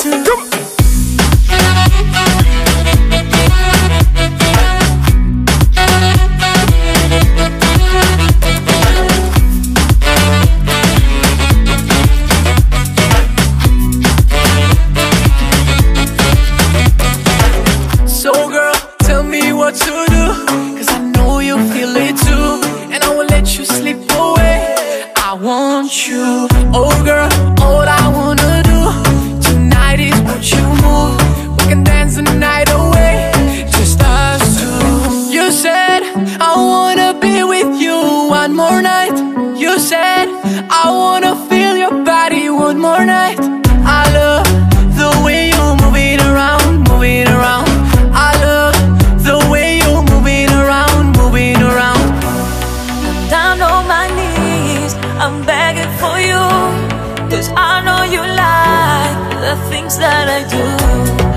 What to do, cause I know you feel it too, and I will let you slip away. I want you, oh girl, all I wanna do tonight is watch you move. We can dance the night away, just us two. You said I wanna be with you one more night. You said I wanna feel your body one more night. I love the way you move it around, move it around. I love the way you're moving around, moving around. I'm down on my knees, I'm begging for you, cause I know you like the things that I do.